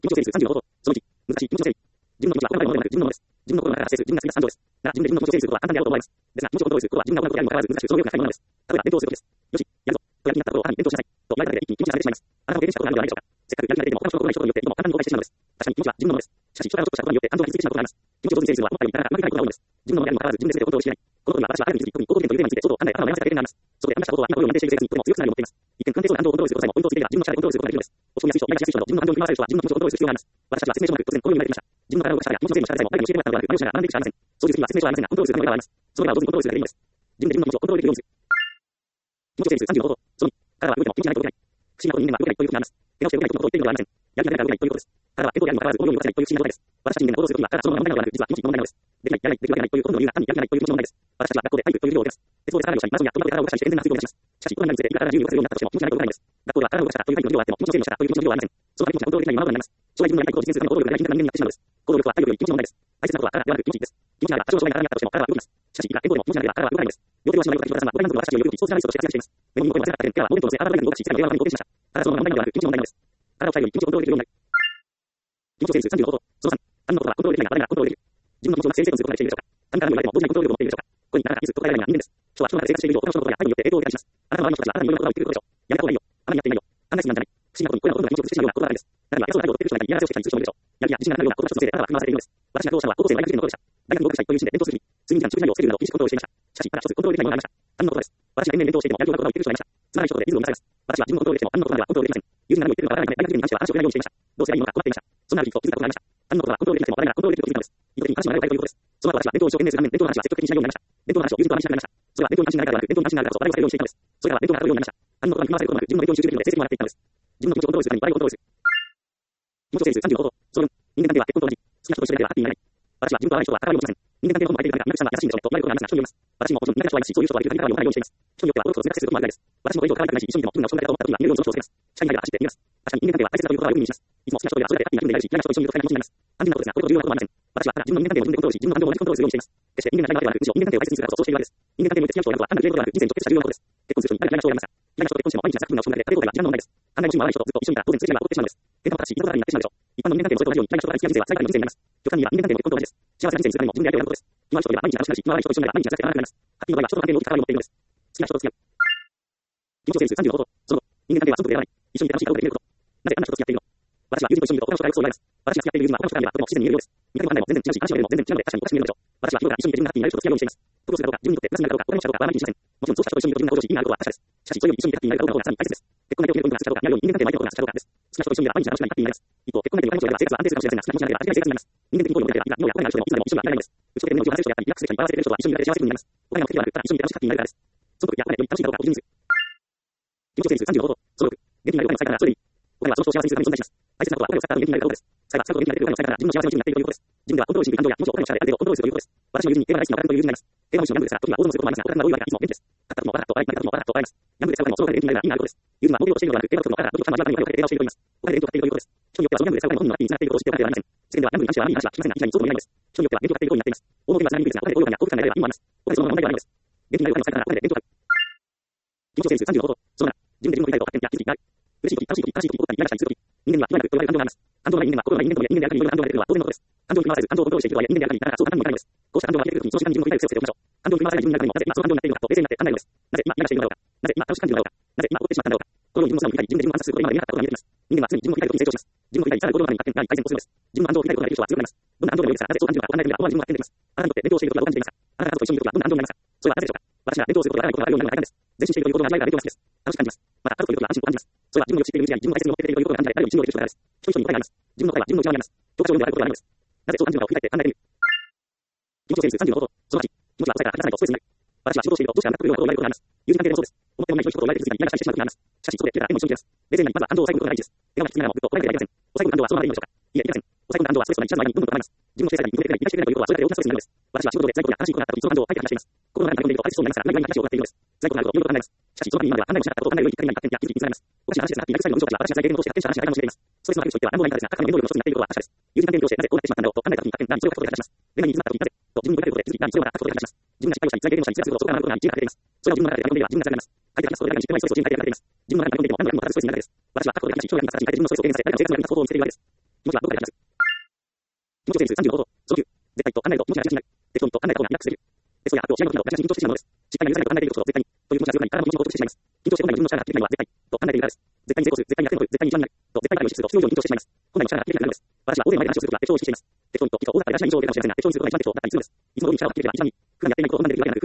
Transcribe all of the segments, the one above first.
緊張整理数35ほど。その1、難しい。緊張整理。自分の気持ちは他のものではなく自分のものです。自分の心から発生する自分が好きな感情です。なら、自分で自分の気持ちを整理することは簡単であろうと思います。ですが、気持ちをコントロールすることは自分が行うことであるにもかかわらず難しく、その力が高いものです。例えば、伝統することです。よし、やるぞ。とやる気になったことを母に伝統しなさい。と言われただけで一気に気持ちが冷めてしまいます。あなたも経験したことがあるのではないでしょうか。せっかくやる気が出ても他の人の言葉に一言によっていつも簡単に誤解してしまうのです。確かに気持ちは自分のものです。しかし、人からちょっとしたことによって感情が傷ついてしまうことがあります。気持ちを上手に整理するのは思ったよりなかなかうまくないことが多いのです。自分のものであるにもかかわらず自分で全てをコントロールしない。このことには私はある意味特に高等点というテーマについて相当考え頭を悩ませた経験があります。そこで編み出したことは今これを認定している生活にとても強くなると思っています。一見関係そうな感情をコントロールすることさえもポイントをつけていれば自分の力でコントロールすることができるのです。落ち込みやすい人、目がしやすい人など自分の感情に振り回される人は自分の気持ちをコントロールする必要があります。私たちは説明書もなく突然このように言われてきました。自分の体を動かしたり気持ちの整理をしたりさえも誰にも教えてもらったことがなく、真似をしながら学んでいくしかありません。そういう時には説明書はありませんが、コントロールするためのがあります。その場を上手にコントロールするだけでいいのです。自分で自分の気持ちをコントロールできるようにする。気持ちを整理する35ほど。その2、体は動いても気持ちがないと動けない。不思議なことに人間は動けないということがあります。怪我をして動けないことを言っているのではありません。やる気が出ないから動けないということです。体は健康であるにもかかわらず思うように動かせないという不思議な状態です。私たち人間が行動するときは体そのままの問題なのではなく、実は気持ちの問題なのです。できない、やらない、できるわけないという根の理由が単にやる気がないという気持ちの問題です。私たちは学校で体育という授業を受けます。鉄道で体をしたり、マラソンやトマトで体を動かしたりして健全な活動を目指します。しかし、大人になるにつれて、今から自由に動かせるようになったとしても気持ちがないと動かないのです。学校では体を動かしたという体育の授業があっても気持ちの整理をしたという気持ちの授業はありません。そのため気持ちがコントロールできないままごとになります。将来自分のやりたいことを実現するための行動力がない禁断な人間になってしまうのです。行動力は体力より気持ちの問題です。大切なことは体ではなく気持ちです。気持ちがあれば多少の障害が体にあったとしても体は動きます。しかし、いくら健康でも気持ちがなければ体は動かないのです。両手を足の横に広げたまま、これが私たちをよりスポーツジャーナリストとして活躍しています。目の見えの声も出せなかった点、手はモデルと乗せ、体の上に動かし、力の電話のに動転しました。体そのままの問題ではなく気持ちの問題なのです。体を最後に気持ちをコントロールできるようになる。気持ちを整理する35ほど。その3、他人のことはコントロールできないが誰がコントロールできる。自分の気持ちをうまく整理整頓することができているでしょうか。他人から言われても同時にコントロール力を持っているでしょうか。ここになかなか気づく答えられないのは人間です。人は人の中で生活している以上、他の人のことや他人によって影響を受けたりします。あなたの周りの人たちがあなたにいろんなことを言ってくることでしょう。やめた方がいいよ。あまりやっていないよ。あんなに好きなんじゃない。不思議なことにこれらのことが気持ちを崩してしまうようなことがあるんです。中には偉そうな態度を取っている人がいて嫌がらせをしたりする人もいるでしょう。やる気や自信がなくなるようなことが一つのせいであなたは振り回されているのです。私が苦労したのは高校生の大学受験の頃でした。大学に合格したいという心で勉強する日々、睡眠時間中止内容をつけるなど禁止コントロールをしていました。しかし、ただ一つコントロールできないものがありました。他人のことです。私が年々勉強していてもやる気がなくなることを言っている人がいました。つまらない一言でリズムを乱されます。私は自分のコントロールできないます。友人が何を言っているのかわからないため大学受験に関しては話を聞かないようにしていました。どうせやる気がないからという話をしないようにしています。それは私が勉強していることがうまくいかないからです。どうせやりのが困っていました。そんなある日ふと気づいたことがありました。他人のことはコントロールできなくても誰がコントロールできると気づいたのです。意図的に話を長いということです。その後私は勉強を一生懸命するため伝統の話は積極的にしないようになりました。伝統の話を友人と話しなくなりました。それは伝統に関心がないからではなく、伝統に関心があるからこそ話題をされるようにしていたのです。それらは伝統が当たるようになりました。他人のことに振り回されることなく自分の勉強に集中できるので成績も上がっていったのです。自分の気持ちをコントロールするために場合をコントロールする。気持ちを整理する35ほど。その4、人間関係は結婚と同じ。好きな人と一緒にいればハッピーになれない。好きな人と一緒にいればハッピーになれない。私は自分と会う人は互いを持ちません。人間関係のことも相手に何か皆さんが優しいんでしょうねと言われることがありますが人によります。私ももちろん苦手な人はいますし、そういう人とはできる限り仲良くなるようにしています。人によっては孤独を選択することもあるぐらいです。私もこれ以上変わりたくないし、一緒にいても気分が落ち込んだりだと思った時には見るようにその人をつけます。近い間では走ってみます。確かに人間関係は大切だということはよく耳にします。いつも好きな人ではそれだけハッピーな気分でいられるし、嫌な人と一緒にいると不快な気持ちになります。単純なことですが、これと重要なことはありません。私はただ自分の人間関係を自分でコントロールし、自分の感情を同じコントロールするようにしています。決して人間がないわけではなく、むしろ人間関係を大切にするからこそそうしているわけです。人間関係において付き合う人を選ぶとは単なるゲームではなく、人生に直結した重要なことです。結婚する人に誰が嫌いな人を選びますか。嫌いな人と結婚しても毎日なさく分が落ち込んだり、家庭崩壊が一番の問題です。考えも趣味も合わない人とずっと一緒にいたら当然通じ合いは起こってしまうのです。喧嘩も正しい、言い方になってしまうでしょう。一般の人間関係もそれと同じように嫌いな人と大好きな人生は最大の人生になります。極端には人間関係も結婚と同じです。幸せな人生にするためにも自分でやることをやることです。今ある人といれば毎日楽しくなるし、今悪い人と一緒になれば毎日情けなくなります。ハッピーの場合は人と関係の大きな関わりを持っているのです。好きな人と付き合う。気持ちを整理する35ほど。その人間関係は損得でやらない。一緒にいて楽しいことできること。なぜあんな人と付き合っているの。私は友人と一緒にいると他の人がよくそう言われます。私が付き合っている友人は他の人から見ればとても不自然に見えるようです。見た目も考えも全然違うし、話し方も全然違うので確かにおかしく見えるのでしょう。私は日頃から一緒にいて自分がハッピーになれる人と付き合うようにしています。得をするかどうか、自分にとってプラスになるかどうか、他の人かどうかはあまり気にしません。もちろんそうした人と一緒にいると自分が向上し、意味があることは確かです。しかしそれより一緒にいてハッピーになれるかどうかの方がさらに大切です。結婚相手を決めるポイントが数値かどうかになるように人間関係の相手のことが数値かどうかです。好きな人と一緒にいれば毎日楽しくなりハッピーになります。一方、結婚相手に彼女が生活は安定するかもしれませんが、好きな気持ちになれば味気ない生活になります。人間的に好意を持っていれば今、今や声がある人でもいつまでも一緒にはいられないのです。打ち解けて年齢を話せる人やったり、リラックスできたり、バラせている人とは一緒にいられて幸せになります。お金が目的ではなく、ただ一緒にいて楽しくハッピーになれるからです。その時やお金より楽しいかどうかを基準にする。気持ちを整理する35ほど。その6、元気になるお金の使い方がそれでいい。お金はその人を幸せにするために存在します。大切なことはお金を使った後に元気になることです。使えば使うほど元気になれるお金を使いながら自分の幸せの一部になっているということです。自分ではコントロールしにくい感情や気持ちをお金の力である程度コントロールするということです。私の友人に映画が大好きなお金という友人がいます。映画も一緒にヤングですが、時には大損することもありますが、お金が多いわけがいつも元気です。買ったこともバラッと愛、買ったこともバラッと愛ます。ヤングで使うお金もそのお金で元気になれば意味があることです。友人はモデルをしているのではなく、映画を作るのをただ努力したままにお金をかけて映画をしていると言います。お金で勉強を買っているということです。人によってはそのヤングで使うお金の本人のハッピーにつながっていることを知っておかなければなりません。世間ではヤングに関しては悪い話は聞きませんが、一概にそうとも言えないのです。人によっては勉強を買っていることになっています。大元にはつながりにくいですが、お金で高揚感や幸福感が得られれば意味もあります。お金そのものの問題ではないのです。元気になるお金の使い方ならお金で勉強を買う。気持ちを整理する35ほど。その7、自分で自分のやりたいことを発見や気づきがある。嬉しい時、楽しい時、悲しい時、怒ったり、イライラしたりする時、人間には気がなくと言われる感情があります。感情がない人間は心がない人間とも人間であるかにいろいろな感情が出てくるのは当然のことです。感情を振り回さず、感情をコントロールしていくとはいえ人間であるかになかなかそう簡単にもいかないのです。こうした感情が出てくる時にその時間に自分の振り返る癖をつけておきましょう。感情を振り回さない自分になるためにもなぜ今その感情になっているのかと冷静になって考えるのです。なぜ今イライラしているのだろうか。なぜ今楽しく感じるのだろうか。なぜ今怒ってしまったんだろうか。このように自分の素直に振り返り、自分で自分を観察することで今まで見なかったことが見えてきます。人間は常に自分の振り返ることに成長します。自分の振り返り、さらに行動の中に発展が改善をするのです。自分の感情を振り返ることができる人は強くなります。どんな感情でもいいですが、なぜそう感じるのかと考えてみれば思わず自分が発展できます。あなたにとって勉強していることがどう感じていますか。あなたと一緒にいる時はどんな感情になりますか。それはなぜでしょうか。私が勉強することがないことがあるようになるのが大変です。前進しているということの味わいが出ています。楽しく感じます。また、あるという時は安心を感じます。それは自分のよく知っているうちや自分の大切に持っているということが感じられ、誰より自分をできる人からです。一人一人に答えがあります。自分の答えは自分の内側にあります。教科書を読んであることではないのです。なぜそう感じるのかを振り返って考えてみる。気持ちを整理する35ほど。その8、気持ちは答えから話さないとストレスになる。私は仕事をしているとどうしてあんなことを言うようなことを言われることがあります。友人関係でもそうです。思ってもない人に一言言われて気づきがイライラしたりしてしまう時があります。しかしそこで切れたらでも一緒に切れます。冷静になり、まずは感情を抑えることが大事です。手がきつきながらもぐっと答えてはいけません。抑え込む感情はそのままでいいのでしょうか。いいえ、いけません。抑え込む感情はストレスとなり、一番の間にどんどんと溜まります。自分の制裁に認めていない、許してくれないということはそれだけで大きなストレスになるのです。私は仕事で在庫や悲しいことがあった時、その感情を相手に話しています。心の中に溜め込んでいると相手そうになりますから、何々話を伺っているのです。在庫があるといろいろ考えます。しかしその時に今までは考えもしなかったことを考えるように一回に発展や気づきにつながります。おかしな話ですが、ハッピーな最後の無常たちは私が最低限として発展した話が誰かも知っています。ストレスのある人は何もないからですが、各界の原動力の一つになっていることは確かです。友人関係を通してなぜこうなってしまったんだろうと考えた時に発展が強いことで話します。恋愛に行き詰まった時になぜと自分に問いかけることで気づきが強いことで話します。自分が失敗をしたり、在原動したり、辛いことをそこから学ぶことが一番が出ています。それを自分の中で読んでいれば自分が辛くなります。相手が話すことで誰かに知ってないストレスを自分に変えているから出ています。自分の中で読んでいても何度も読んでもただストレスになるだけです。私は過去で話し将来に立たずに相手に自分のストレスを軽減させ、誰かの生活に役に立つことを見つけているわけです。 気持ちはどこから出ます。気持ちを整理する30の方法。その9。絶対と考えると気持ちが中心になる。適当にと考えた方がリラックスできる。テストや発表、試合の時など私たち緊張してしまうのです。しっかり許さないと考えていることを絶対に。という気持ちが強くなり、体も緊張を落としてしまいます。緊張して本来の自分の力が発揮できないのは絶対と考えているからです。絶対に成功する、絶対に100点を取る、絶対に一番になる。と絶対にあるを意識すると必要以上に緊張してしまいます。本来の力が発揮できないのです。私は大勢の前で話をするときは適当を意識しています。適当にときっと大掛かりな話以上でかもしれませんが、適当にすることが一番適当だったりするのです。いつも通り力を発揮できれば一番に。普段やっていないことを本番でできるわけなく、普段やっていることを本番でできるわけなく、普段やっていることを本番でも同じようにできればいいのです。絶対にうまくいかないのです。いつも通りやらないと考えるとなかなか練習量が多くなるのです。いつも通りやらないと考えるとなかなか練習量が多くなるのです。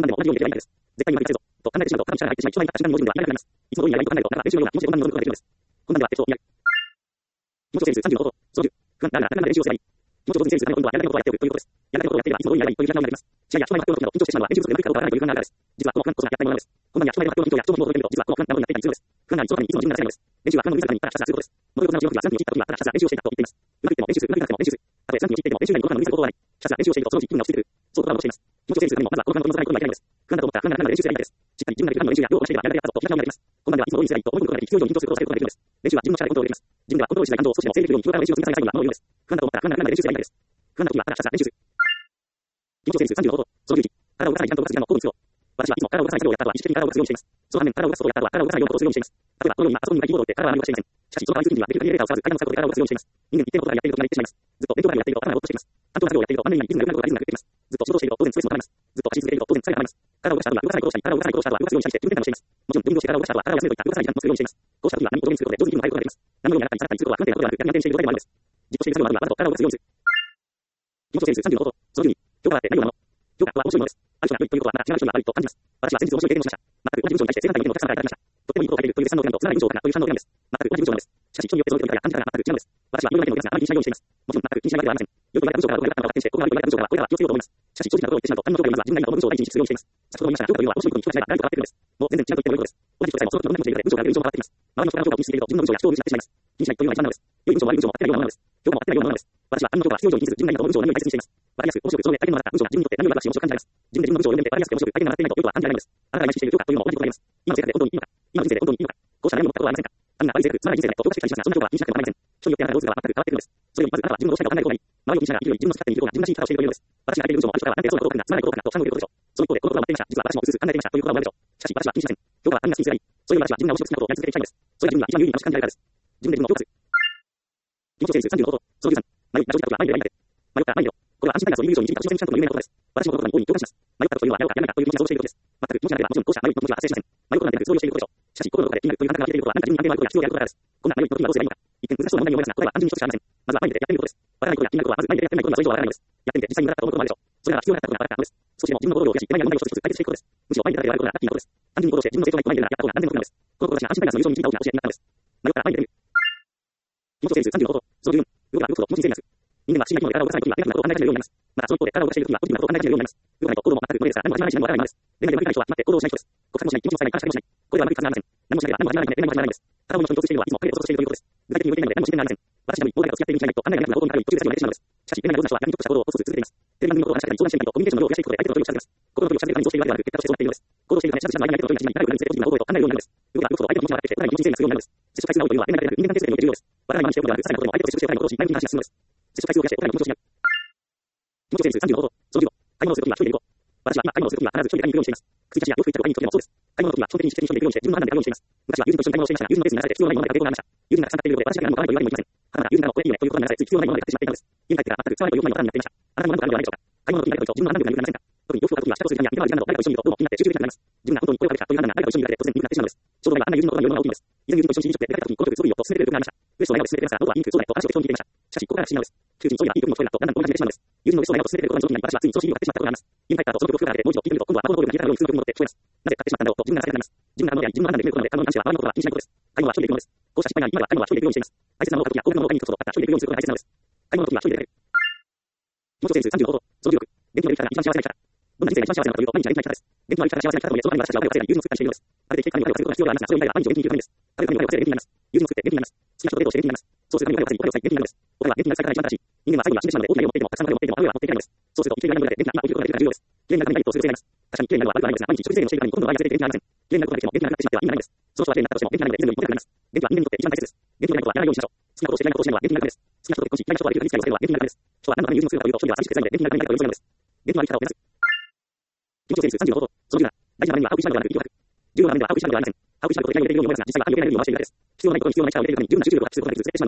本番では適当にやる。気持ちを整理する30の方法。その10。不安だがなかなか練習をすればいい。気持ちを上手に整理するための運動はやらないことをやっておくということです。やらないことをやっていればいつも通りやればいいという状態になります。試合や人前の発表の時など緊張してしまうのは練習不足で何かをわからないという不安があるからです。実はこの不安こそがやったいものなのです。本番や人前の発表の緊張や人の方法を覚えてみると、実はこの不安がものになっていたりするのです。不安があり、そのためにいつも自分が正しいのです。練習は不安の自らにただひたすらすることです。物事のうまくいくはずなくて、自分はただひたすら練習をしていたと言っています。うまくいっても練習する、うまくいかなくても練習する。たとえ3分を切っていても練習以外にご飯の無理することはない。ひたすら練習をしているとそのうち気分が落ちてくる。そう僕は思っています。気持ちを整理するためにもまずはこの不安を取り除かないことがいけないのです。不安だと思ったら不安がなくなる練習すればいいだけです。しっかり自分ができるの練習や量をしていればやらなかったと気持ちがなくなります。本番ではいつも通りにすればいいと思い込むことができ、必要以上に緊張することを抑えることができるのです。練習は自分の力でコントロールできます。自分ではコントロールしない感情を少しでも制御できるように日頃から練習を積み重ね最後には守るようです。不安だと思ったら不安がなくなる練習すればいいだけです。不安な時はただひたすら練習する。気持ちを整理する30の方法。その11。体を動かさない時間と動かす時間の交互に必要。私はいつも体を動かさない作業をやった後は意識的に体を動かすようにしています。その反面、体を動かすことをやった後は体を動かさないようなことをするようにしています。例えば、このように今、パソコンに向かいキーボードを打って体は何も動かしていません。しかし、その場合にするにはできる限りエレベーターを使わず、階段を使うことで体を動かすようにしています。人間一定のことがやっていることが言ってしまいます。ずっと勉強会をやっていると頭がぼーっとしています。担当作業をやっていると、万年にリズムが良くなることがリズムが出てきます。ずっと仕事をしていると当然ストレスも溜まります。ずっと走り続けていると当然疲れが溜まります。体を動かした後は動かさないことをしたり、体を動かさないことをした後は動かすようにしたりして気分転換をしています。もちろん、運動して体を動かした後は体を休めるといった動かさない時間もするようにしています。こうした時は何も動かすることで上手に気分を変えることができます。何のようにやったり下がったりすることは不安定なことではなく、逆に安定している状態でもあるのです。じっとしている作業などはわざと体を動かすようにする。気持ちを整理する30の方法。その12。評価はあって何をもの。評価は面白いものです。ある人が良いということはまだ違う人が悪いと感じます。私は先日面白い経験をしました。全く同じ文章に対して正反対の意見をたくさん書いてありました。とてもいいことを書いているという賛同を得られると、つまらない文章だなという反応を得られるんです。全く同じ文章なのです。しかし人によってその受け取り方や感じ方が全く違うのです。私は良いわけのお客さんがあまり気にしないようにしています。もちろん全く気にしないわけではありません。良いと言われた文章からどう言われたのかを確認して、ここが悪いと言われた文章からこれからは気をつけようと思います。しかし正直なことを言ってしまうと、他人の評価よりまずは自分なりの文章を第一にするようにしています。先ほども言いましたが、評価というのは面白いことに評価しないと何か変わってくるんです。もう全然違うと言っても良いことです。同じ人でさえもその時の同じ文章で文章がより印象が変わってきます。周りの人から評価を気にしすぎると自分の文章や人を見失ってしまいます。気にしないというのが一番なのです。良い文章も悪い文章も合ってないようなものです。評価も合ってないようなものです。私は他人の評価は必要以上に気にせず、自分なりの文章を何より大切にしています。わかりやすく、面白く、その上大変なのだった文章が自分にとって何より私面白く感じられます。自分で自分の文章を読んでわかりやすくて面白く大変なのだっていないとよくは感じられないのです。あなたが今意識している評価というのも同じことになります。今の生活で本当にいいのか、今の人生で本当にいいのか、こうした悩みを持ったことはありませんか。他人が悪い性格、つまらない人生でと評価してきたりしますが、そんな評価は気にしなくても構いません。人によってあなたの様子が全く変わってくるんです。それよりまずあなたは自分のどうしたいかを考える方がいい。周りを気にしながら生きるより自分の好き勝手に生きる方が自分らしい生き方をしているというのです。私が書いている文章もある人からはあなたがそうなことかな、つまらないことかなと反応を受けることでしょう。その一方で、このことは待っていました。実は私もうすうす考えていましたということは思うでしょう。しかし私は気にしません。評価は他人が好きにすればいい。それより私は自分が面白く好きなことをやり続けていきたいのです。それが自分には一番有意義に楽しく感じられるからです。自分で自分を評価する。気持ちを整理する30の方法。その13。迷い、迷った時は前に出ればいいので。迷ったら前に出ろ。これは安心体がそういう以上に自分が挑戦したとの有名なことです。私もこのことに大いに共感します。迷ったというのはやろうかやらないかという気持ちが想像していることです。全く気持ちがなければもちろんこうした迷いの気持ちは発生しません。迷うことなんてなくそういうしていることでしょう。しかし心の中で気になるという感覚が消えていることは何か自分に関係のあることや必要であることからです。こんな迷いの時はどうすればいいのか。一見難しそうな問題に思いますが、これは単純に一つしかありません。まずは前に出てやってみることです。わからないことや気になることはまず前に出てやってみないことはそれ以上わからないのです。やってみて実際に無駄だと思うこともあるでしょう。それが必要なかったことが分かったのです。少しでも自分の心を増やし、手前にある問題を一つ一つ解決していくことです。むしろ前に出ただけであることがラッキーなことです。単純に行動して自分の成長が一個前に出るならやった方が断然得なのです。このことが私が安心タイガースの優勝に導いた大きな教えになったのです。迷ったら前に出る。気持ちを整理する30の方法。その14。動けば動くほど気持ちに整理がつく。人間は不思議な機能で体を動かさない時にはネガティブなことを考え始めるようになります。またその一方で体を動かしている時にはポジティブなことを考え始めるようになります。動かないと行動も全く無理ですが、何も始まらないし何もわからないのです。レベルで無理な人は決まって行動をしない人です。告白もしない、気持ちもさえない、感謝もしない。これは悪いはずがありません。何もしなければ何も始まらないので、レベルも始まらないのです。ただもの人に共通しているのはいつも影を落としているということです。具体的に向いていないので何もしていないのです。私なのに、大型と付き合っているに違いないと考えがなくなることになるに途中で始まるのです。しかし、レベルがどんな人は逆に特化した行動をコツコツ続けています。テレビ番組のことを話したり、相談してみると、コミュニケーションの量を増やしていくことで相手と距離を近づけます。心の距離を近づけるためにそうしているわけではなく、結果としてそうなっているのです。行動しているため、近づけしまいがないことを自慢になることになるにつれ、ポジティブな行動へと考えるようになるのです。動けば動くほど相手の気持ちが上がってきて、さらに気持ちに整理がつくようになるのです。接触回数が多いというのは、レベルだけでなく人間関係性において重要です。わからないままにしておくのではなく、さらなことでも相手と接触しておかないことをし、前向きに話し進むのです。接触回数を増やして、お互いの気持ちを知り合う。気持ちを整理する30の方法。その15。買い物をするときは一人で行こう。私は今買い物をするときは必ず一人で買いに行くようにしています。靴や洋服行ったり買いに行くときもそうです。買い物のときは基本的に一人で行くようにして自分の判断で買うようにしています。昔は友人と一緒に買い物をしていましたが、友人のペースにならされて必要ないものだけが抵抗がありました。友人がたくさん買っているので私だけ何も買わないと言われてもいません。はたまた友人がこれいいよねということにならされつい必要ないもので買ってしまっていたのです。家に帰ってから全く使わないということになっていました。あなたも何かあるのではないでしょうか。買い物の時に誰かと自分の判断力が緩くなりませんか。特に洋服を買うときは支度をする時間や見回り時間など誰かと一緒にいるとどうも気になって集中できなくなります。自分が本当にこれを買べたという判断が誰かと一緒にいるだけで突然鈍くなってしまうのです。ちょうど今あんな友人のことが世の中大きいのです。以前友人と一緒に飲食店で出かけた時にこの時すごいよと勧めてくれる部分がありました。ウエストの笑顔で勧めてくれますが、喉は言いにくいそうだよと話を適当に聞いていました。しかしここから不思議なのです。求人そういやいい曲も聞こえるなとだんだんこんな感じでしまうのです。友人のウエストの笑顔を勧めてくれることに私はついに調子に乗ってしまったことがあります。家に帰った後その曲を風呂からでもう一度聞いてみると今度は元の通りが聞いたように数曲に戻って聞こえます。なぜ買ってしまったんだろうと自分が情けになります。自分があののであり自分の判断で決めることなので買うのに関しては周りのことは気にしないことです。買い物は一人で行くのです。こうした失敗が今では買い物は一人で行くようにしています。大切なものを買う時や高額なものを買いに行くことを一人で行くようにすることが大切なのです。買い物の時は一人で出かける。気持ちを整理する30の方法。その16。元気のいい人が一番幸せな生き方。どんな人生が一番幸せなのかというと毎日が元気な生き方です。元気のある人が幸せな生き方といえその前に私たちは我を忘れたり友人を作ったりしているのです。ある程度計画に我を忘れることが必要がありますが、それを見ないが毎日を元気に生きるためです。ある程度我を忘れて元気になります。友人を作って元気になります。好きな人とデートをして元気になります。そうするために我を忘れ我を忘れ元気になるのです。僕は元気になる最高が一番正しい。人間は最後には死んでしまうので大きな夢を持っていてもたくさんの夢を持っていてもあるいは持っていないのです。そうすると生きていないので元気な今を生きることができるから重要です。綺麗になるためにダイエットをする必要があります。確かに綺麗になるのは悪くはないのですが、毎日食事制限をしているために今度は愛が出て元気になりません。綺麗になることができても元気なくなってしまっては意味がないのです。その人は綺麗になったとしても元気がないので全部に持ってなくなります。元気は人間にとって一番大切です。元気がないことはやらないようにしましょう。好きなことをしていないことをしないのは元気になるためです。好きな人と結婚し、嫌いな人とはできる限り付き合いをするのは元気になるためです。人は何のために友人を作るかというと、一人では寂しくて辛いので元気になるために何かというのです。元気のある生き方を目指す。気持ちを整理する30の方法。その17。大事な場面には歯を食いしばるのではなく息を吐く。重要な場面では歯を食いしばるのではありません。歯を食いしばることで何もできるように思えますが、実際は歯を入れないように回しているだけです。必要のないことに気をない力を入れているのに十分な集中力を発揮することができず続けてしまうのです。ス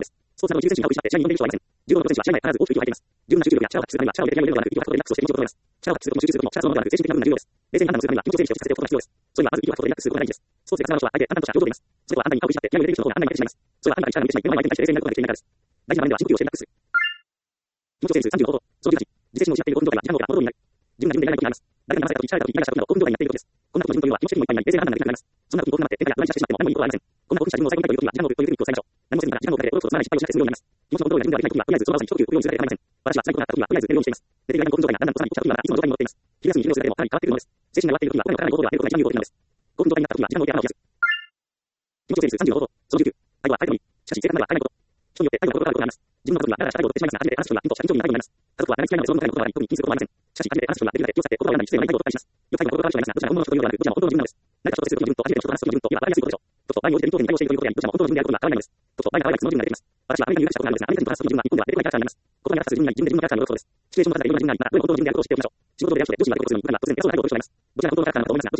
操作の20センチに倒して試合に挑んでいる人はいません。15の選手は試合前必ず大きく息を吐いています。十分な集中力や力を発するためには力を入れてやめるのではなく、息を吐くことでリラックスをして気持ちを整えます。力を発することも集中することも力を集中することも精神的な部分が重要です。冷静に判断するためには気持ちを整理してさせておくことが必要です。それにはまず息を吐くことでリラックスすることが大事です。スポーツで活動は相手、判断としては上手です。それは判断に顔を失って気合を入れている人の方が判断に負けてしまいます。それは判断に力を入れてしまい、目の前に相手に対して冷静になることができていないからです。大事な場面では深呼吸をしてリラックスする。気持ちを整理する35法。その18、自制心を失っている興奮状態は時間の方が物になり、自分が自分でやらないことになります。誰かに騙された時、力れた時、イライラした時の興奮状態になっていることです。こんなこと自分というのは気持ち的にもいっぱいになり、冷静な判断ができなくなります。そんな時に興奮があって、天下や不安にしてしまっても何もいいことはありません。こんな興奮した自分を最後にという時は時間のというテクニックを使いましょう。何もせずに時間をかけておろすことをつまらない失敗をしないで済むようになります。気持ちのコントロールが自分ではできない時は、とりあえずその場所に一呼吸置くようにするだけで構いません。私は辛いことがあった時は、とりあえず寝るようにしています。寝ている間に興奮状態がだんだんとさらに落ちた時は、いつもの状態に戻っています。昼休みに昼寝をするだけでもかなり変わってくるのです。精神が弱っている時は、声のかからない行動では出ることが一番有効的なのです。興奮状態になった時は、時間の動きや腹を冷やす。気持ちを整理する35法。その19、愛は相手のみ。しかし、正確なのは変えないこと。人によって愛を心があることがあります。自分の家族にはだらだらした愛を送ってしまいますが、初めて話す人には、人と社長に仲良くなります。家族は誰に嫌いなので、その仲良いことがあり、特に気にすることはありません。しかし、初めて話す人には、できるだけ気を使って言葉を選んだり、失礼な言い方を取ったりします。よく最後の心がある人がいますが、どちらも本物の人というのではなく、どちらも本当の自分なのです。何か人と接するときに自分と、初めての人と話すときに自分と、いえば分かりやすいことでしょう。人と場合に応じて臨機応変に対応しているということであり、どちらも本当の自分であることが変わらないのです。人と場合が可愛いその自分が出てきます。私はアメリカに留学したことがあるのですが、アメリカ人と話すとき自分は日本では出てこないキャラクターになります。言葉に発する自分に自分で自分のキャラクターに戻ることです。シチュエーションの中でいろんな自分がいますが、どれも本当の自分であることを知っておきましょう。仕事で出会う人で上司が出ることをするのに、普段は突然偉そうなことをしてしまいます。どちらが本当のキャラクターなのかと思いますが、どちらもそうなのです。ただし、ここで一つ知っておかないといけないポイントは正確なのでは分からないということです。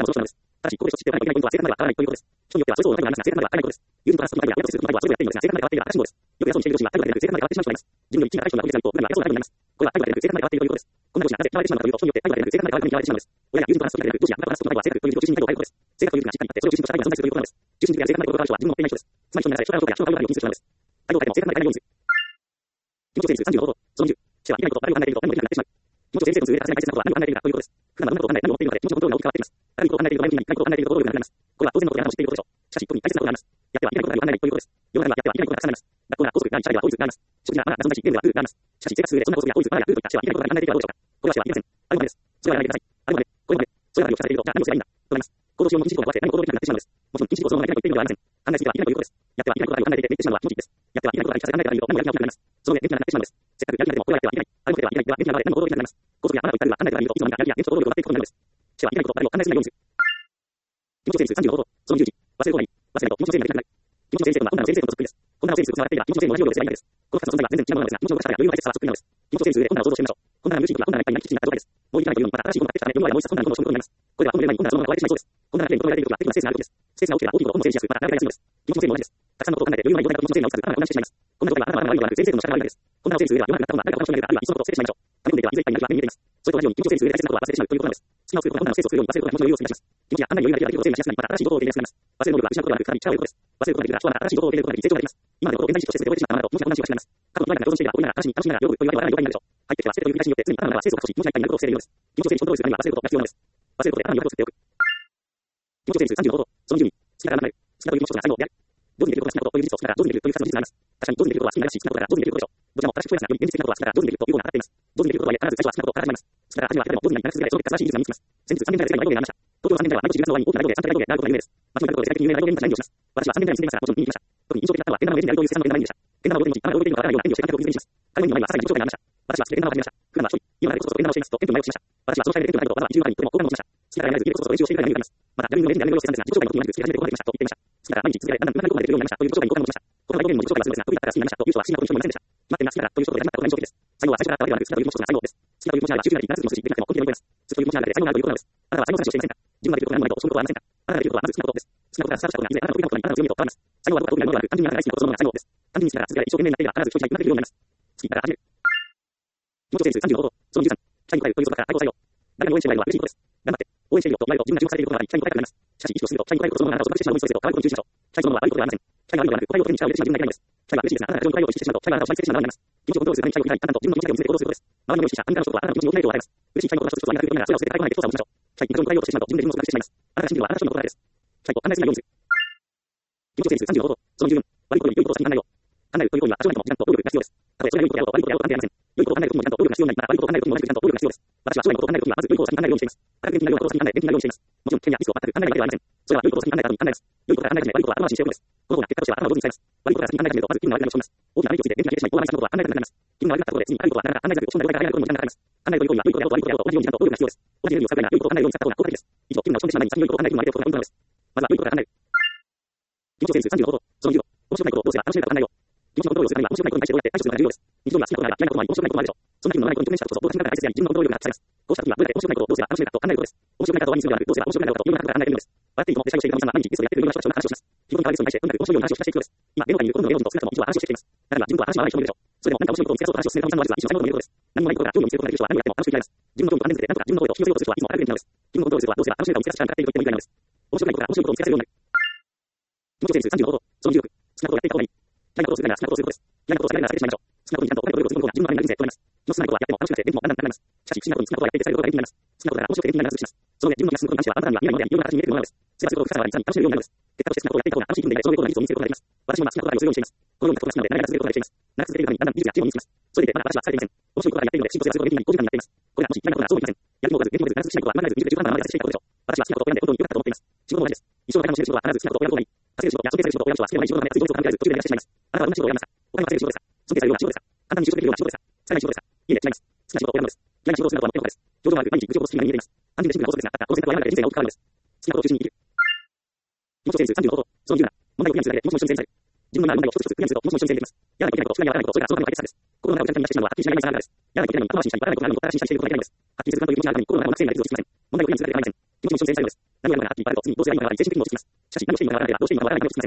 人によってはそれぞれの中身が正確なのでは分からないことです。友人と話すときには親とするときにはそれぞれやっているのですが、正確なのでは分かっているのです。よく偉そうにしている上司は態度が出る正確なのでは分かってしまいます。自分の一気に話す人がいるのですが、正確なのでは分からないということです。これは態度が出る正確なので変わっているということです。こんな上司がなぜ嫌われてしまうかというと、人によって態度が出る正確なので変わっているに嫌われてしまうのです。親や友人と話すときには上司や部下と話すときには正確という自己中心的な態度を変えることです。正確という時がしっかりあって、それを中心とした態度が存在するということなのです。中心的で正確なことがある人は自分の持っていない人です。つまり人の中で将来のことや人の顔を気にする人なのです。態度を変えても正確な態度を用意する。気持ちを整理する35法。その20、してはいけないこと、誰を考えていると何もできなくなってしまう。気持ちを整理整頓する上で外せない大切なことは何を考えているかということです。普段はどんなことを考え何を持っているのかで気持ちのコントロールが大きく変わっています。誰にことを考えていると前向きになり、何を考えていると行動力がなくなります。これは当然のことや何も知っていることでしょう。しかし、特に大切なことがあります。やってはいけないことが言わないということです。世の中にはやってはいけないことがたくさんあります。学校が高速、何、チャレは多い図があります。食事がまだ謎だし、ゲームではグーがあります。しかし、生活する上でそんな法則や多い図があるやグーといったしてはいけないことが考えているかどうでしょうか。これはしてはいけません。あるまでです。それはやらないでください。あるまで、これまで、それらをさせていると、じゃあ何をすればいいんだ、となります。行動しようの禁止事項が壊れて何も行動できなくなってしまうのです。もちろん禁止事項そのものができないと言っているのではありません。考えすぎてはいけないということです。やってはいけないことが考えていてできてしまうのは気持ちいいです。やってはいけないことがひたすら考えていると何もやる気が起きなくなります。その上で元気がなくなってしまうのです。せっかくやりたいでもこれはやってはいけない。あることではいけない。では元気なので何も行動できなくなります。高速やマナーといったりは考えてはいるといつの間にかやる気や元気と行動力が上がっていくことになるのです。してはいけないこと、誰も考えすぎないようにする。気持ちを整理する35法。その10、忘れる方がいい。忘れると気持ちの整理ができなくなる。気持ちの整理整頓は本来の整理整頓とそっくりです。本来を整理するつながっていれば気持ちの整理も同じようですがいいです。この2つの存在は全然違うものですが、気持ちの動かし方や余裕の大切さはそっくりなのです。気持ちを整理する上で困難を想像してみましょう。困難が無意識には困難がいっぱいになりきちになった状態です。もういけないというのにまた新しいものが出てきたため、世の中でもう一冊困難なものを生むことになります。これでは本来の困難そのものが壊れてしまいそうです。困難な件に求められていることは適度なスペースがあることです。スペースが大きければ大きいほど本も整理しやすく、また長くなりやすいのです。気持ちの整理も同じです。たくさんのことを考えて余裕のない状態だと気持ちの整理が追いつかず、頭が混乱してしまいます。こんなことが頭が悪いのではなく、整理整頓の仕方が悪いのです。困難を整理する上では弱くなった本が誰か他の人に投げた、あるいはいっそのことを捨ててしまいましょう。紙を見ては水いっぱいになる気が目に見えています。それと同じように気持ちを整理する上で大切なことは忘れてしまうということなのです。隙間を作ることは困難を整理するように忘れることが気持ちの余裕を作り出します。気持ちや考えに余裕ができればできるほど整理がしやすくなり、また新しいことを手に出すくなります。忘れる能力は失うことがなく、さらに力を得ることです。忘れることができるから人はまた新しいことを手に入れることができ、成長ができます。今までのことを現在時として捨てておいてしまったままだと気持ちが混乱しやすくなります。過去の前が共存していれば、大いながら楽しみ楽しみながら両方と言われて笑わない状態になるでしょう。入ってきては捨てという繰り返しによって常に頭の中はスペースを確保し、気持ちがいっぱいになることを防げるようです。気持ちを整理コントロールするためには忘れることが必要なのです。忘れることで頭に余白を作っておく。気持ちを整理する35法。その12、好きならなる。好きなという気持ちとが才能である。上手にできることが好きなことという事実を好きなら上手にできるという2つの事実があります。確かに上手にできることは好きになるし、好きなことから上手にできることでしょう。どちらも正しくそうですが、より現実的なことは好きなら上手にできるという方が当たっています。上手にできることは必ず最初は好きなことから始まります。好きなら初めは下手でも上手になりなくするでその結果正しい技術が身につきます。先日3年前の世界の大道芸がありました。東京3年前は毎年1月の終わりに大きな大道芸、3大道芸であることが有名です。街の中で世界的に有名な大道芸に有名な演技をします。私は3年前に住んでいましたが、もちろん見に行きました。特に印象的だったのは、けん玉のレジにあるという世界のけん玉の演技でした。けん玉を踊りに頭が動いているのがわからないような演技をして観客を水にします。彼の目の前にはさらに上体がありました。私はそれでけん玉を始めました。普段は一人、今までこそこそけん玉をしていますとテントに迷をしました。私はその態度でテントに入ると、まずは20番にとても好感を持ちました。好きならやめず家でこそこそ練習をしているからにあります。また、ジャグリングのレジにやめるようしてたんですが、自己紹介の時に同じく好きな初めてここまで来ましたと言っていました。好きなら毎日続けられ、だんだんどこまで出るようになりましたという自己紹介に好感を持ちました。この大道芸にも自己紹介がするのですが、得意だったから好きになりましたという人は不思議なことに一人もいませんでした。決まってんな、好きだからという人で始まったことが印象的です。最後は最初から変わりではなく、好きだという気持ちが最後です。好きだという気持ちがあれば集中ができ、なすぎもするし、できなくても根気で乗ります。好きという気持ちがあるで才能があるということなのです。あなたは才能探しをしていませんか？自分ができることが何もないと、そのことはありませんか？あなたができることはまず好きなことです。好きなことからスタートしたことが以前あなたの得意なことにあなたの強みと変わります。才能はどこか得意なものではなく、単純にあなたが大好きなことそのものが才能です。単純に好きなら続けられ一生懸命になっていれば必ず一人しかなっているようになります。好きだから始める。気持ちを整理する35法。その13、社員を変えるということから対抗されよう。誰が応援してもらえるのは嬉しいことです。頑張って、応援しているよと言われると自分が注目されていることがあり、社員を変えたくなります。しかし、意識をすると社員を変えることそのものがあなたを束縛してしまうので、変わることに注意しましょう。社員そのものは悪いことではありません。社員が悪いことではなく、答えを手に力を入れてしまう自分がいけないのです。社員は嬉しいですが、あなたが過剰に答えを意識してしまうと、社員があなたを下につけてしまうのになります。気持ちをコントロールするために社員を変えたい、簡単と自分の気持ちだけを見せて行動することです。周りの意識者、何かの人とはあなたの気持ちに大きな影響を与えます。嬉しい社員の言葉一つ一つは苦手ながら、それを捨てて変えないで操作をしましょう。社員が過剰に答えようとしてしまうと、自分で自分を束縛してしまいます。あなたが信じるのはあなた一人のことだけです。社員を考えすぎないようにする。気持ちを整理する35法。その14、悪いことより良いことを先に考えよう。考えるという行為は多少なりとも時間と労力が必要です。たとえそれが良いことであろうと悪いことであろうと関係ありません。良いことを考えるときも時間と労力が必要になり、また悪いことを考えるときも同じく時間と労力が必要です。私は将来のことを考えるときはまず良いことを先に考えるようにしています。ただ元気になるようなことを先に考え、元気になるようにしています。もちろん、権利やミスを全く考えないわけではありません。それは良いことを先に考えた後に考えます。良いことから考え始め、悪いことは後回しにしておくのです。この方が結果としては頭を上手に使います。悪いことから先に考え始めると、まず気分が悪くなるとします。大きな悪いことについて元気が出てしまい、大前にしたことは考えたくなります。気分が悪くなったことで次に悪いことはなかなか考えづらく、そんな状態から考えることにも時間がかかります。考えるという行為は良いことであろうと悪いことであろうと同じように時間と労力が必要です。同じエネルギーを使うような良いことを考えるように使った方が効果的です。以上、気分が落ち込んでしまう前に先に良いことを考えるというのは相手を考えることなのです。まずは良いことから考える。気持ちを整理する35法。その15、面白くないことをどうすれば楽しめるか考えよう。気持ちのコントロールをするためには面白くないことに対してどうやって対処するのが重要です。日常には好きなことがあれば嫌いなこともあり、面白くないこともあるでしょう。そんな気分のないことに直面したことこそ、動かしながら大切であり、自分のコントロール力が発されます。こうした時はどうやって面白くないことをどうすれば楽しめるかと考えることです。面白くないかとは見するではなく、どうすれば面白くないのかといろんな角度から考えるのです。笑っていても面白い人がいる皆さんは毎日テストをやっているような人たちの話をします。日自分のに対してとにかく面白いような話をしていくようです。今、芸能界にいる子供の芸能人と少なくとも一度は話をしてきています。だから自分とは話はあまり興味ないでしょう。それでも何か面白いことを見つけ出そうと話を進めるかもしれないのは実は一緒のことの言うことです。何もないことが興味を見つけることができる人は何をやっても楽しく嫌います。自分の興味と関連づけて何とか自分の声を引き寄せようとする人はいつも悪いなのです。自分のことをすればどうすれば楽しいかを見つけ出す力が勝手にと言ってもいいぐらいなのです。面白くないことが面白いことを見つけ出せるようになる。気持ちのセンス30のこと、その16、好きなことをやっていた方がいい。好きなことをやっていた方がいい。やりたいことをするようになる。好きなことをするなら好きなことをすることです。嫌いなことをするなら好きなことをすることです。嫌いなことを避けるなら避けてしまいましょう。好きなことをしたいなら避けてしまいましょう。好きなことにちゃんと考えて努力することが自分の周りに人生となります。その先輩が成功すること、自分の周りが人生となります。人の才能はやっても楽しくてできも学んだんだんです。しかし、好きなことに好きなことがやっていてされることが人気になります。好きなことが面白くて人気になります。その上、自分の気がすることに関してはあなたには見えないので、いろんな形に見えているものなのです。それはすることが深さがあり、さらに楽しめるようになるのです。結果として好きなことをやっていた方が楽しい気分であり、そのことの技術を身につけることができます。私も好きなことをするようにしています。このようになことが好きなので、長く続けることができています。長く続けるためにだんだん技術や知恵を身につけます。それでまだ私は疲れていません。面白いことがやっているので、進歩することができない5時間になっています。これはもし嫌いなことならそう思いません。やる気も起こらず、元気も出ず、必ずしないことは今までずっと10番までしていたことでしょう。私は好きなことを選んで本当に良かったと思っています。仕事も同じです。一生の間楽しめる仕事は必ず好きなことを選ぶ方がいい。稼げる仕事や尊敬される仕事を選ぶ人は好きでもない仕事のため、つい情熱を考えず途中でやらしてしまいます。あなたはどんな仕事を選びますか？お金を稼げる仕事ですか？尊敬されるような仕事ですか？簡単に就職できるような仕事ですか？使えない仕事ですか？いいえ、違います。好きな仕事を選ぶのです。嫌いな仕事をするのとはもってのほかです。表情も悪く、毎日愚痴を起こす気が見えています。単純でシンプルな法則ですが、この選択はやられて人生が大きく変わるのです。好きなことを中心に生きる。気持ちのセンス35こと、その理由なら、問題をクリアにするだけで気持ちの一緒に整理される。自分の周りの問題を一つ一つクリアにすると気持ちの一緒に整理できます。嫌なこと、嫌なこと、不可にわからないこと、それがそのための解決策です。心の中をちゃんと満たしてしまうのははっきりしないからです。嫌なこと、嫌なこと、後回しにしたり、わからないことがあるのにほったらかしにしたりしていることができないのです。はっきりする感という気持ちがあるのに心の中をなくせない理由を知りません。問題をクリアにするだけではありません。気持ちの一緒に整理されるのです。何をやるのがはっきりわかるのです。何をやるのがはっきりわかると次にどうすればいいのかわからないからどうしていいのかわからないです。しかし、何をしていいのかわからないからどうしていいのかわからないことを知りません。問題をクリアにはっきりさせることは精神的な部分のようにはっきりさせることを連動しているのです。問題をクリアにする。気持ちのセンス35こと、その理由なら、問題をクリアにする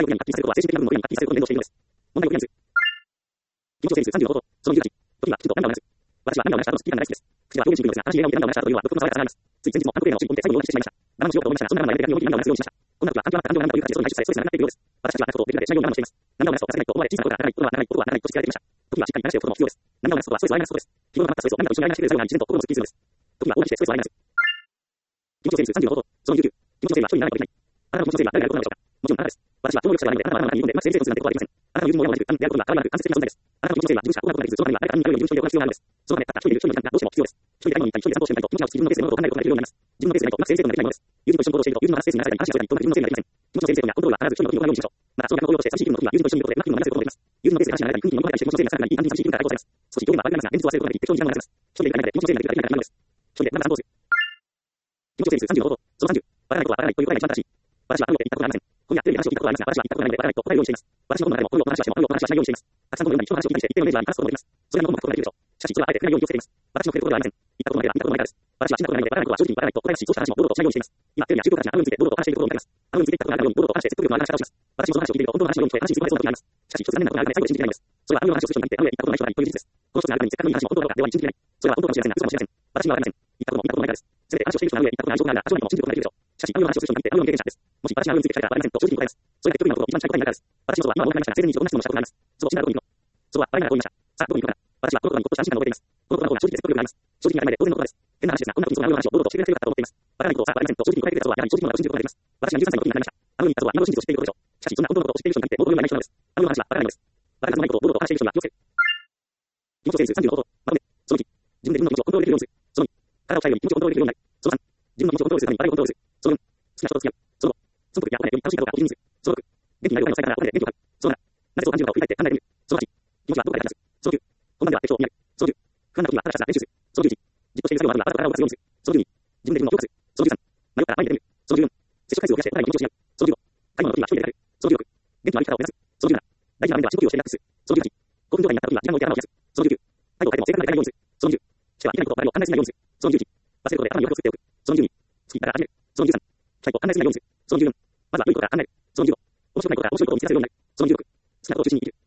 時はきちんと何が同じ。私は何が同じかと好きなのが大好きです。口では表現しにくいのですが、話に映画を見て何が同じかというのはとても爽やかさがあります。つい先日も韓国映画を中国で最後にお話ししてしまいました。生もしようと思いましたが、そんな生の前で何を何が同じようにしました。こんな時は環境は環境が何だという形でその対処されストレスがなくなっているようです。私たちは同じことをできるだけしないように何もしています。何が同じとさせないと思われ小さなことがならないことはならないことはならないと知られていました。時はしっかり話しておくことも必要です。何が同じことはストレスをマイナスことです。日頃の溜まったストレスを何かと一緒にマイナスしてくれる作業が自然と心もすっきりするのです。時は大きしてストレスをマイナス。気持ちのセンス35こと、その理由。気持ちのセンスは人にならないとできない。あなたの気持ちのセンスは誰がやることなのでしょうか。もちろんあなたです。私は超能力者であるので、あなたはあなたに日本でうまく生成するなんてことはできません。あなたの友人も親も同じく、何であることが変わりなく間接的な存在です。あなたの気持ちのセンスは自分しか行うことができず、そのためには誰か他人になるように自分一人で行う必要があるのです。そのため、たった一人でいる人になるがどうしても必要です。一人でないのに一人で参考してみないと、気持ちが自分のペースで物事を考えることができるようになります。自分のペースでないとうまく生成することができないのです。友人と一緒に行動していると、友人の話すペースにならないと、安心していると、自分のセンスが自分のペースにならない。気持ちのセンスというのはコントロールは必ず一人の気を行うようにしましょう。また、その逆の行動として寂しい気分の時は友人と一緒にいるとで、寂しい気分の時は友人と一緒にいることで、うまくみんなで生活することができます。友人のペースで話しながらに空気に物語りして気持ちのセンスが少なくなり、安心しているからこそあります。少し表現は悪くなりますが、現実を忘れることができて、人になります。一人でいられないので、気持ちのセンスができるだけになるからです。一人でまだ散歩する。気持ちのセンス35こと、その30、わからないことはわからないという答えが一番正しい。私は本を言ったことがありません。本やテレビで話を聞いたことがありますが、私は聞いたことがないのでわからないと答えるようにしています。私の本の中でも本の話はしても本の話はしないようにしています。たくさん本を読んだり人の話を聞いたりして一定のイメージはありますこともできます。それはの本も書くことができるでしょう。しかし、それはあえて触れないように気をつけています。私の触れることではありません。言ったこともないから、見たこともないからです。私は知ったことがないので、わからないことは正直にわからないと答えますし、そうした話も堂々としないようにしています。今、テレビや宗教たちがあの世について堂々と話していることを見かけます。あの世について言ったことがあるように堂々と話して説得力のある話し方をします。私もその話を聞いていると本当の話のように聞こえ、安心することがそうな時があります。しかし、一つ残念なことがあるため最後に信じていないのです。それはあの世の話をする人がいて、あの世へ行ったことのない人がいるという事実です。この一つがあるためにせっかくのいい話も本当かどうかでは信じていない。それは本当かもしれませんが、嘘かもしれません。私にはわかりません。言ったことも見たこともないからです。せめて話をしている人があの世へ行ったことがない情報があるなら、あの世にも信じることができるでしょう。しかし、あの世の話をする人がいて、あの世の経験者です。もし私があの世について聞かれたらわかりませんと正直に答えます。それが結局今のことを一番近い答えになるからです。私のことは今は分かりましたが、生前に一度同じ質問をしたことがあります。そう、死んだらどこに行くの？そうは、バレならどう言いました。さあ、どこに行くのかな。私はこのことにほっとした安心感を覚えています。このことの方が正直で説得力があります。正直に当たり前で当然のことです。変な話ですが、こんなことにそのあの世の話を堂々としてくれなくてよかったと思っています。わからないことをさあ、わかりませんと正直に答えてくれた人は、やはり正直者を信じることができます。私が13歳の時になりました。あの世に行った人は今の真実を知っていることでしょう。しかし、そんな本当のことを知っている人なんてもうこの世にはいない人なのです。あの世の話はわからないのです。わからないことを堂々と話している人には気をつける。気持ちのセンス35こと、まとめ。その2、自分で自分の気持ちをコントロールできるようにする。その2、体を鍛えるように気持ちをコントロールできるようになる。その3、自分の気持ちをコントロールするために体をコントロールする。その4、好きな人と付き合う。その5、その時やお金より楽しいかどうかを基準にする。その6、元気になるような伝え方からお金で元気を買う。その7、なぜそう感じるかを振り返って考えてみる。その8、気持ちはどこから出す。その9、本番では適当になる。その10、不安な時はただひたすら練習する。その11、じっとしている作業があるが頭から動かすようにする。その12、自分で自分を評価する。その13、迷ったら前に出てみる。その14、接触回数を増やしてお互いに気持ちを失う。その15、買い物の時は一人で出かける。その16、元気のある生き方を目指す。その17、大事な場面では深呼吸をしてリラックスする。その18、興奮状態になった時には時間を置いて頭を冷やす。その19、態度を変えても正確な答えないようにする。その20、してはいけないこと、誰も考えすぎないようにする。その21、忘れることで頭に余裕を作っておく。その22、好きだから始める。その23、したいこと考えすぎないようにする。その24、まずは良いことから考える。その25、面白くないことから面白いことを見つけ出せるようになる。その26、好きなことを中心に生きる。